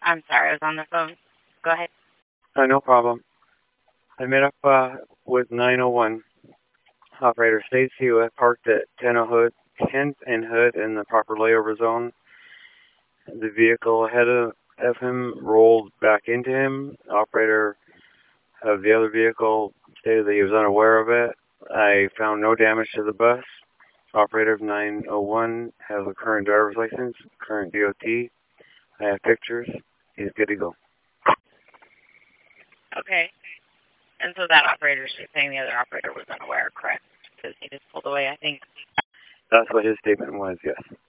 I'm sorry, I was on the phone. Go ahead. No problem. I met up with 901. Operator states he was parked at 10th and Hood in the proper layover zone. The vehicle ahead of him rolled back into him. Operator of the other vehicle stated that he was unaware of it. I found no damage to the bus. Operator of 901 has a current driver's license, current DOT. I have pictures. He's good to go. Okay. And so that operator is saying the other operator was unaware, correct? Because he just pulled away, I think. That's what his statement was, yes.